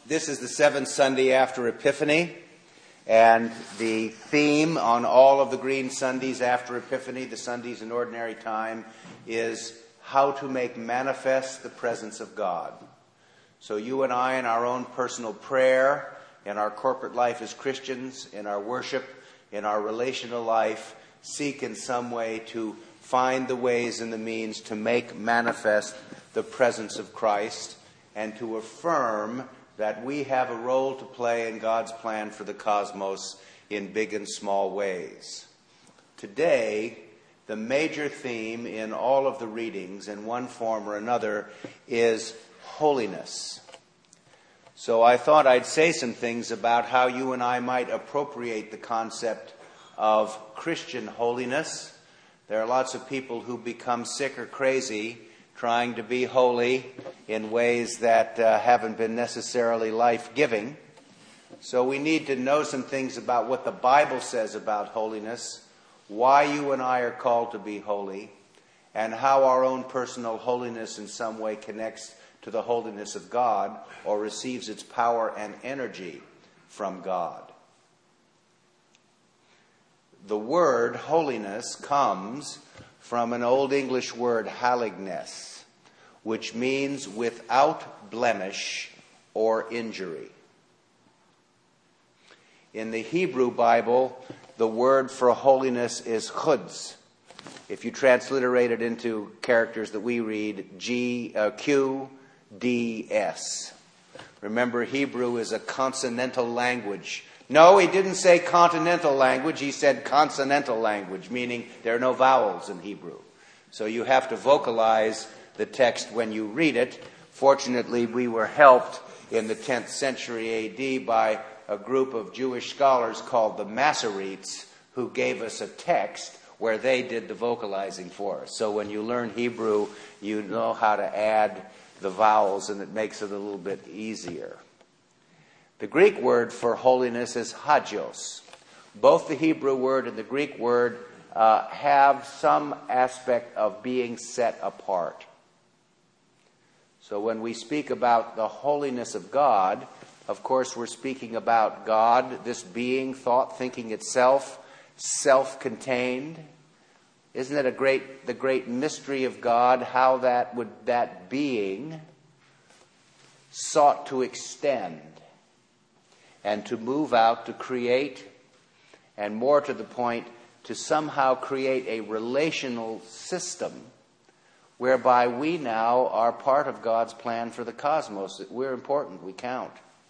This is the seventh Sunday after Epiphany, and the theme on all of the green Sundays after Epiphany, the Sundays in ordinary time, is how to make manifest the presence of God. So you and I, in our own personal prayer, in our corporate life as Christians, in our worship, in our relational life, seek in some way to find the ways and the means to make manifest the presence of Christ and to affirm that we have a role to play in God's plan for the cosmos in big and small ways. Today, the major theme in all of the readings, in one form or another, is holiness. So I thought I'd say some things about how you and I might appropriate the concept of Christian holiness. There are lots of people who become sick or crazy trying to be holy in ways that haven't been necessarily life-giving. So we need to know some things about what the Bible says about holiness, why you and I are called to be holy, and how our own personal holiness in some way connects to the holiness of God or receives its power and energy from God. The word holiness comes from an Old English word, halignes, which means without blemish or injury. In the Hebrew Bible, the word for holiness is chuds. If you transliterate it into characters that we read, QDS. Remember, Hebrew is a consonantal language. No, he didn't say continental language, he said consonantal language, meaning there are no vowels in Hebrew. So you have to vocalize the text when you read it. Fortunately, we were helped in the 10th century A.D. by a group of Jewish scholars called the Masoretes, who gave us a text where they did the vocalizing for us. So when you learn Hebrew, you know how to add the vowels, and it makes it a little bit easier. The Greek word for holiness is hagios. Both the Hebrew word and the Greek word have some aspect of being set apart. So when we speak about the holiness of God, of course we're speaking about God, this being, thought, thinking itself, self-contained. Isn't it the great mystery of God, how that being sought to extend and to move out, to create, and more to the point, to somehow create a relational system whereby we now are part of God's plan for the cosmos. We're important, we count.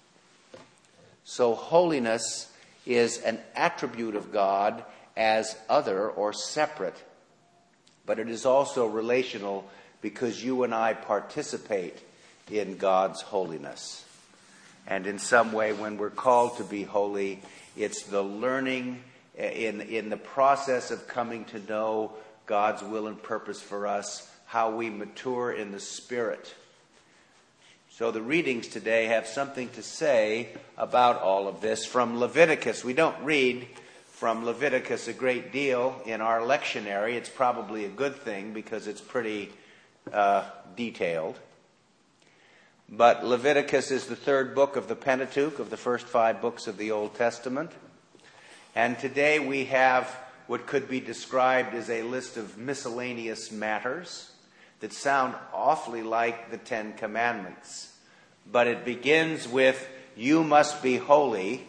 So holiness is an attribute of God as other or separate, but it is also relational because you and I participate in God's holiness. And in some way, when we're called to be holy, it's the learning in the process of coming to know God's will and purpose for us, how we mature in the Spirit. So the readings today have something to say about all of this from Leviticus. We don't read from Leviticus a great deal in our lectionary. It's probably a good thing because it's pretty detailed. But Leviticus is the third book of the Pentateuch, of the first 5 books of the Old Testament. And today we have what could be described as a list of miscellaneous matters that sound awfully like the 10 Commandments. But it begins with, you must be holy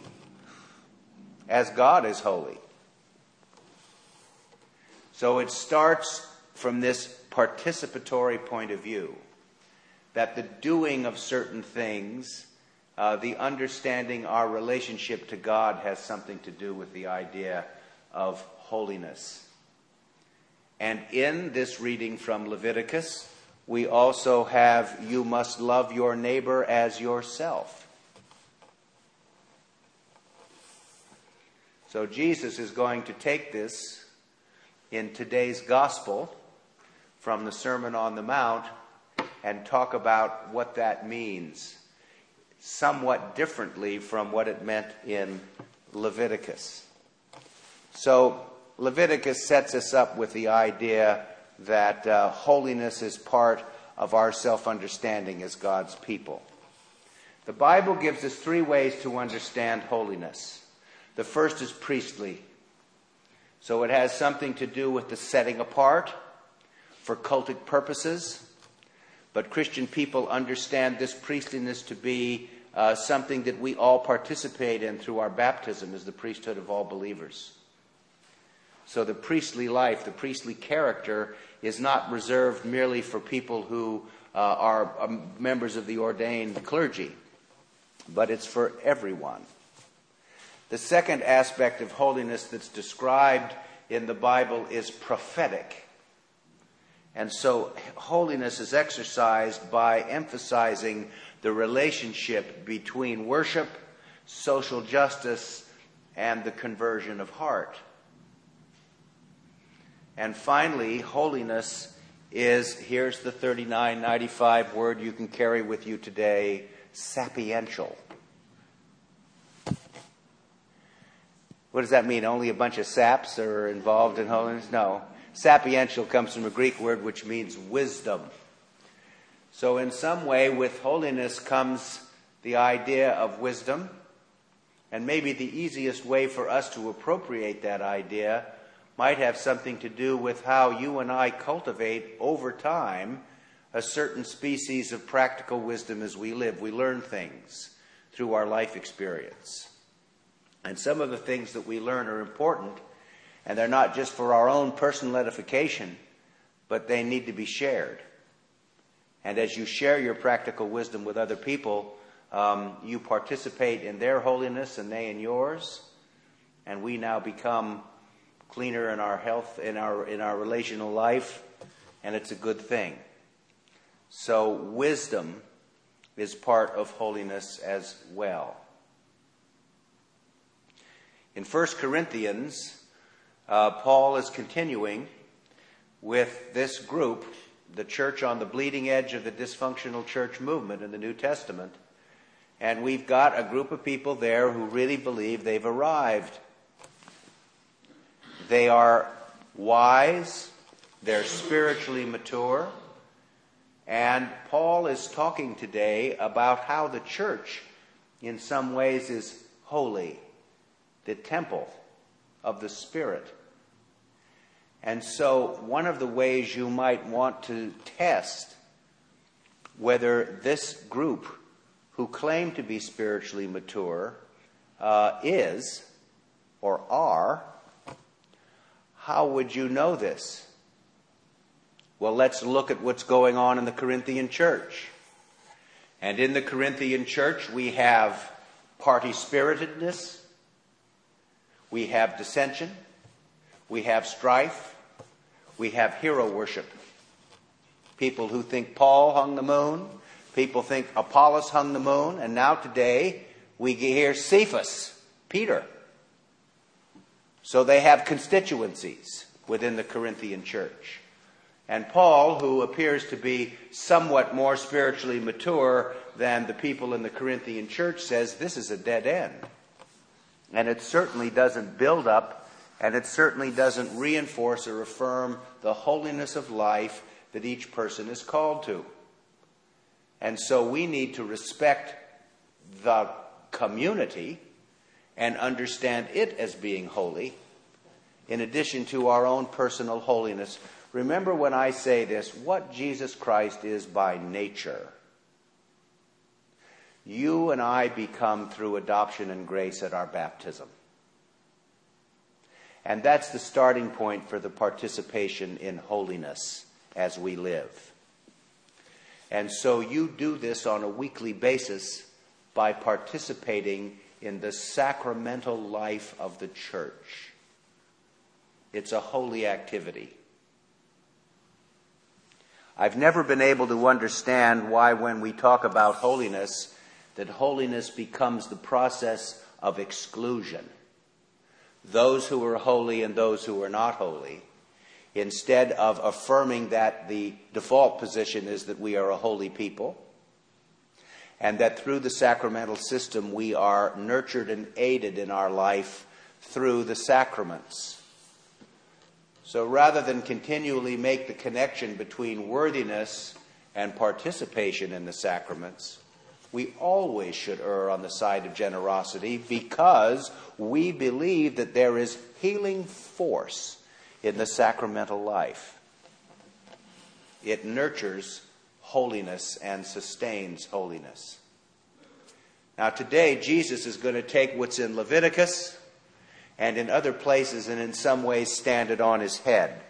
as God is holy. So it starts from this participatory point of view, that the doing of certain things, the understanding our relationship to God has something to do with the idea of holiness. And in this reading from Leviticus, we also have, you must love your neighbor as yourself. So Jesus is going to take this in today's gospel from the Sermon on the Mount and talk about what that means, somewhat differently from what it meant in Leviticus. So Leviticus sets us up with the idea that holiness is part of our self-understanding as God's people. The Bible gives us three ways to understand holiness. The first is priestly. So it has something to do with the setting apart for cultic purposes. But Christian people understand this priestliness to be something that we all participate in through our baptism as the priesthood of all believers. So the priestly life, the priestly character, is not reserved merely for people who are members of the ordained clergy, but it's for everyone. The second aspect of holiness that's described in the Bible is prophetic. And so holiness is exercised by emphasizing the relationship between worship, social justice, and the conversion of heart. And finally, holiness is, here's the 3995 word you can carry with you today, sapiential. What does that mean? Only a bunch of saps are involved in holiness? No. Sapiential comes from a Greek word which means wisdom. So in some way, with holiness comes the idea of wisdom. And maybe the easiest way for us to appropriate that idea might have something to do with how you and I cultivate over time a certain species of practical wisdom as we live. We learn things through our life experience. And some of the things that we learn are important, and they're not just for our own personal edification, but they need to be shared. And as you share your practical wisdom with other people, you participate in their holiness and they in yours, and we now become cleaner in our health, in our relational life, and it's a good thing. So wisdom is part of holiness as well. In 1 Corinthians, Paul is continuing with this group, the church on the bleeding edge of the dysfunctional church movement in the New Testament. And we've got a group of people there who really believe they've arrived. They are wise, they're spiritually mature, and Paul is talking today about how the church in some ways is holy, the temple of the Spirit. And so one of the ways you might want to test whether this group who claim to be spiritually mature is or are, how would you know this? Well, let's look at what's going on in the Corinthian church. And in the Corinthian church, we have party-spiritedness, we have dissension, we have strife, we have hero worship. People who think Paul hung the moon, people think Apollos hung the moon, and now today we hear Cephas, Peter. So they have constituencies within the Corinthian church. And Paul, who appears to be somewhat more spiritually mature than the people in the Corinthian church, says this is a dead end. And it certainly doesn't build up, and it certainly doesn't reinforce or affirm the holiness of life that each person is called to. And so we need to respect the community and understand it as being holy, in addition to our own personal holiness. Remember when I say this, what Jesus Christ is by nature. You and I become through adoption and grace at our baptism. And that's the starting point for the participation in holiness as we live. And so you do this on a weekly basis by participating in the sacramental life of the church. It's a holy activity. I've never been able to understand why when we talk about holiness, that holiness becomes the process of exclusion. Those who are holy and those who are not holy, instead of affirming that the default position is that we are a holy people, and that through the sacramental system we are nurtured and aided in our life through the sacraments. So rather than continually make the connection between worthiness and participation in the sacraments, We always should err on the side of generosity because we believe that there is healing force in the sacramental life. It nurtures holiness and sustains holiness. Now today, Jesus is going to take what's in Leviticus and in other places and in some ways stand it on its head.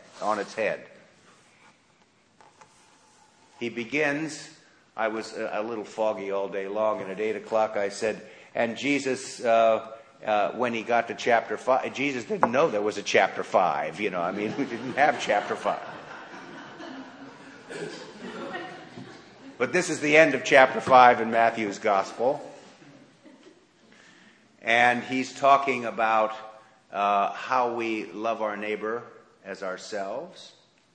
He begins, I was a little foggy all day long, and at 8 o'clock I said, and Jesus, when he got to chapter 5, Jesus didn't know there was a chapter 5, we didn't have chapter 5. But this is the end of chapter 5 in Matthew's Gospel. And he's talking about how we love our neighbor as ourselves.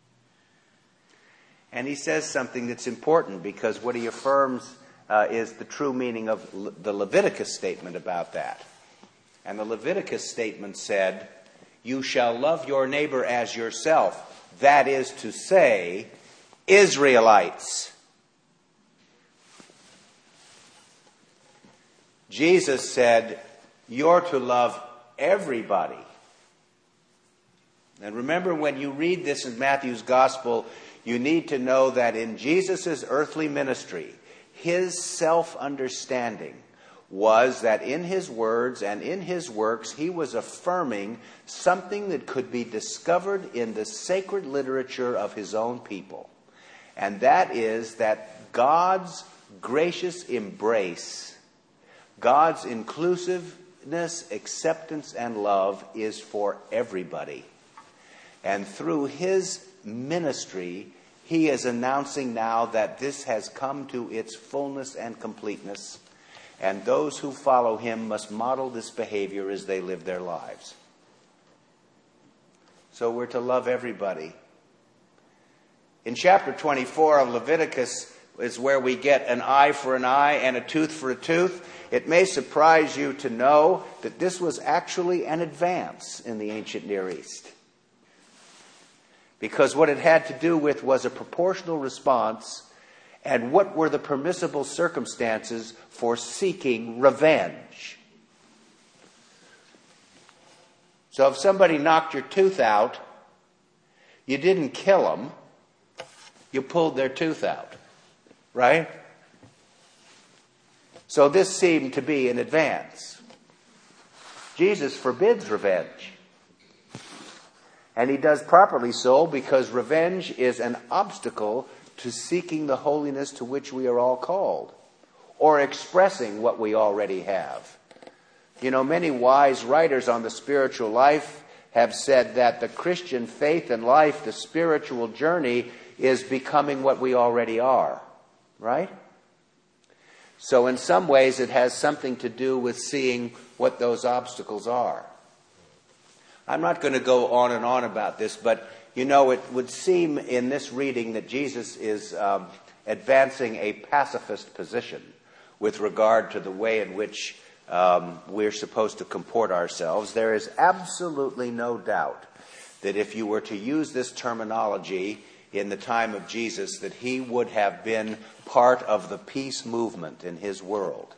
And he says something that's important because what he affirms is the true meaning of the Leviticus statement about that. And the Leviticus statement said, "You shall love your neighbor as yourself." That is to say, Israelites. Jesus said, you're to love everybody. And remember, when you read this in Matthew's Gospel, you need to know that in Jesus' earthly ministry, his self-understanding was that in his words and in his works, he was affirming something that could be discovered in the sacred literature of his own people. And that is that God's gracious embrace, God's inclusiveness, acceptance, and love is for everybody. And through his ministry, he is announcing now that this has come to its fullness and completeness, and those who follow him must model this behavior as they live their lives. So we're to love everybody. In chapter 24 of Leviticus is where we get an eye for an eye and a tooth for a tooth. It may surprise you to know that this was actually an advance in the ancient Near East. Because what it had to do with was a proportional response and what were the permissible circumstances for seeking revenge. So if somebody knocked your tooth out, you didn't kill them, you pulled their tooth out, right? So this seemed to be an advance. Jesus forbids revenge. And he does properly so because revenge is an obstacle to seeking the holiness to which we are all called, or expressing what we already have. Many wise writers on the spiritual life have said that the Christian faith and life, the spiritual journey, is becoming what we already are, right? So in some ways it has something to do with seeing what those obstacles are. I'm not going to go on and on about this, but it would seem in this reading that Jesus is advancing a pacifist position with regard to the way in which we're supposed to comport ourselves. There is absolutely no doubt that if you were to use this terminology in the time of Jesus, that he would have been part of the peace movement in his world.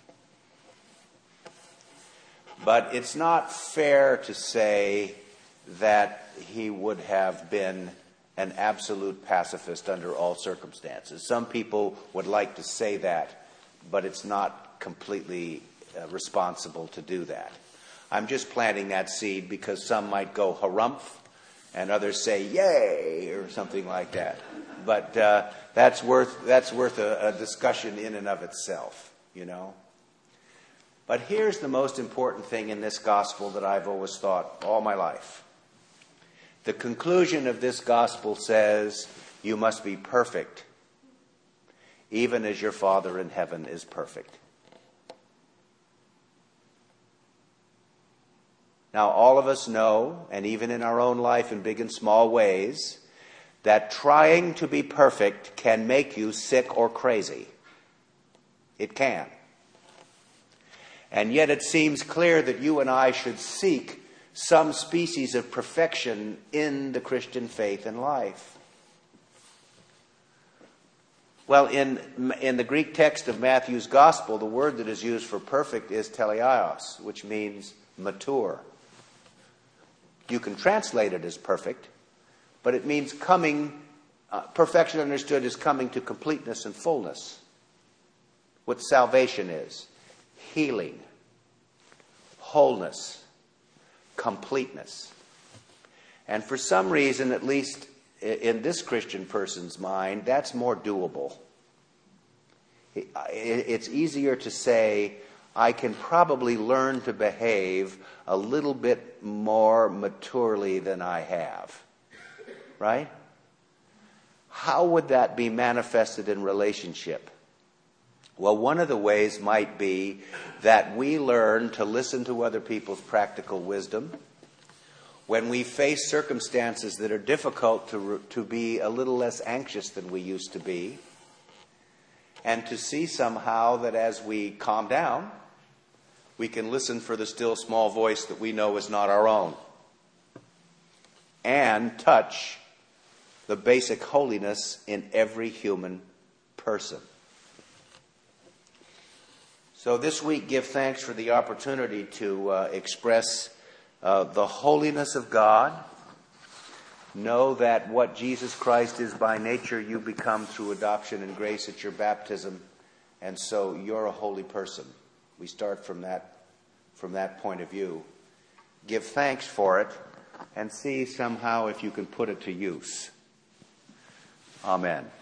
But it's not fair to say that he would have been an absolute pacifist under all circumstances. Some people would like to say that, but it's not completely responsible to do that. I'm just planting that seed because some might go harumph and others say yay or something like that. But that's worth a discussion in and of itself, But here's the most important thing in this gospel that I've always thought all my life. The conclusion of this gospel says, you must be perfect, even as your Father in heaven is perfect. Now, all of us know, and even in our own life in big and small ways, that trying to be perfect can make you sick or crazy. It can. And yet it seems clear that you and I should seek some species of perfection in the Christian faith and life. Well, in the Greek text of Matthew's Gospel, the word that is used for perfect is teleios, which means mature. You can translate it as perfect, but it means coming, perfection understood as coming to completeness and fullness. What salvation is: healing, wholeness, completeness. And for some reason, at least in this Christian person's mind, that's more doable. It's easier to say, I can probably learn to behave a little bit more maturely than I have. Right? How would that be manifested in relationship? Well, one of the ways might be that we learn to listen to other people's practical wisdom. When we face circumstances that are difficult, to be a little less anxious than we used to be. And to see somehow that as we calm down, we can listen for the still small voice that we know is not our own. And touch the basic holiness in every human person. So this week, give thanks for the opportunity to express the holiness of God. Know that what Jesus Christ is by nature, you become through adoption and grace at your baptism. And so you're a holy person. We start from that point of view. Give thanks for it and see somehow if you can put it to use. Amen.